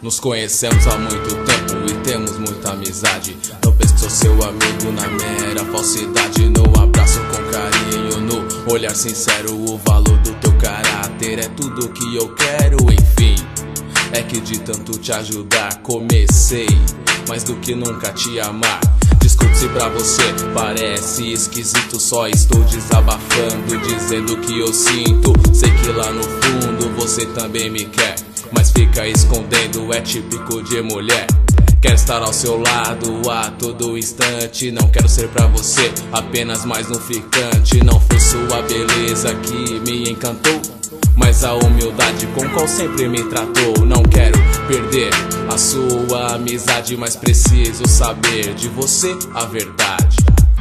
Nos conhecemos há muito tempo e temos muita amizade. Não penso que sou seu amigo na mera falsidade. No abraço com carinho, no olhar sincero. O valor do teu caráter é tudo que eu quero, enfim. É que de tanto te ajudar comecei mais do que nunca te amar. Desculpe se pra você parece esquisito, só estou desabafando, dizendo o que eu sinto. Sei que lá no fundo você também me quer, mas fica escondendo, é típico de mulher. Quero estar ao seu lado a todo instante. Não quero ser pra você apenas mais um ficante. Não foi sua beleza que me encantou, mas a humildade com qual sempre me tratou. Não quero perder a sua amizade, mas preciso saber de você a verdade.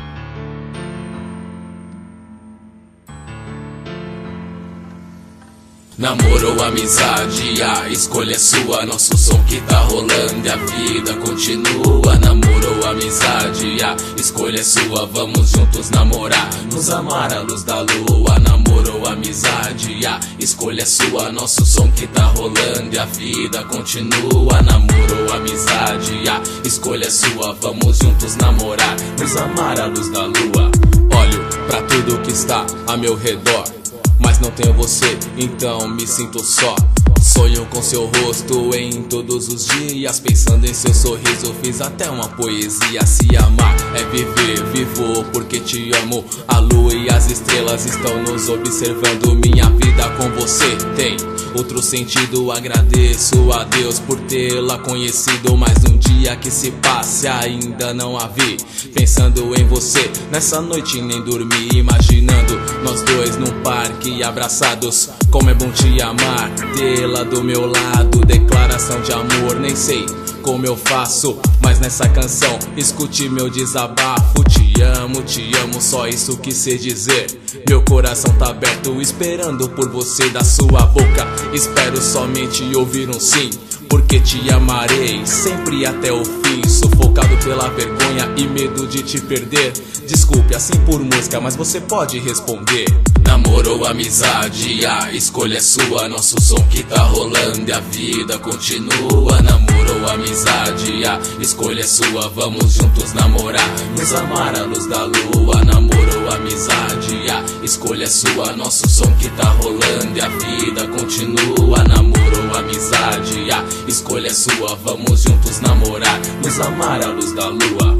Namoro ou amizade, a escolha é sua. Nosso som que tá rolando e a vida continua. Namoro ou amizade, a escolha é sua. Vamos juntos namorar, nos amar à luz da lua. Namoro ou amizade, a escolha é sua. Nosso som que tá rolando e a vida continua. Namoro ou amizade, a escolha é sua. Vamos juntos namorar, nos amar à luz da lua. Olho pra tudo que está a meu redor, mas não tenho você, então me sinto só. Sonho com seu rosto em todos os dias, pensando em seu sorriso, fiz até uma poesia. Se amar é viver, vivo porque te amo. A lua e as estrelas estão nos observando. Minha vida com você tem outro sentido. Agradeço a Deus por tê-la conhecido. Mais um dia que se passe, ainda não a vi. Pensando em você, nessa noite nem dormi. Imaginando nós dois num parque abraçados. Como é bom te amar, tê-la do meu lado. Declaração de amor, nem sei como eu faço, mas nessa canção escute meu desabafo. Te amo, só isso que sei dizer. Meu coração tá aberto, esperando por você da sua boca. Espero somente ouvir um sim, porque te amarei sempre até o fim. Sufocado pela vergonha e medo de te perder. Desculpe assim por música, mas você pode responder. Namoro ou amizade, a escolha é sua. Nosso som que tá rolando e a vida continua. Namoro ou amizade, a escolha é sua. Vamos juntos namorar, nos amar à luz da lua. Namoro ou amizade, a escolha é sua. Nosso som que tá rolando e a vida continua. Namoro ou amizade, a escolha é sua. Vamos juntos namorar, nos amar à luz da lua.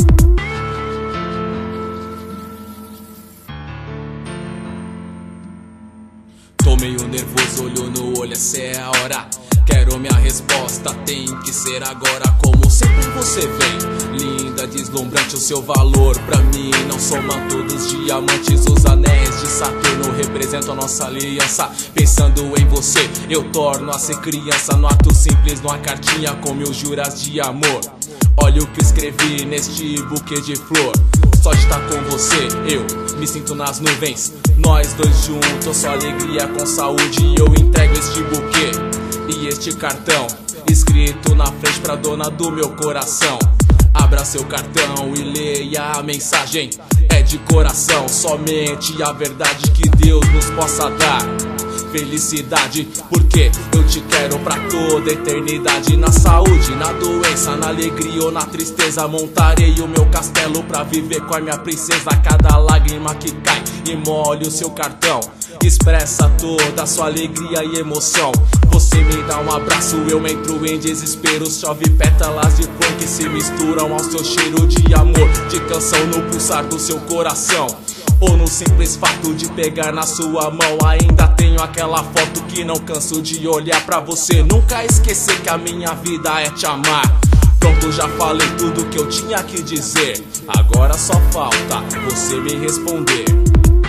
Tô meio nervoso, olho no olho, essa é a hora. Quero minha resposta, tem que ser agora. Como sempre você vem, linda, deslumbrante. O seu valor pra mim não soma todos os diamantes. Os anéis de Saturno representam a nossa aliança. Pensando em você, eu torno a ser criança. No ato simples, numa cartinha com mil juras de amor. Olha o que escrevi neste buquê de flor. Só de estar com você, eu me sinto nas nuvens. Nós dois juntos, só alegria com saúde. Eu entrego este buquê e este cartão, escrito na frente pra dona do meu coração. Abra seu cartão e leia a mensagem. É de coração, somente a verdade que Deus nos possa dar felicidade, porque eu te quero pra toda a eternidade. Na saúde, na doença, na alegria ou na tristeza, montarei o meu castelo pra viver com a minha princesa. Cada lágrima que cai e molha o seu cartão expressa toda a sua alegria e emoção. Você me dá um abraço, eu entro em desespero. Chove pétalas de flor que se misturam ao seu cheiro de amor, de canção no pulsar do seu coração. Ou no simples fato de pegar na sua mão. Ainda tenho aquela foto que não canso de olhar pra você. Nunca esquecer que a minha vida é te amar. Pronto, já falei tudo que eu tinha que dizer. Agora só falta você me responder.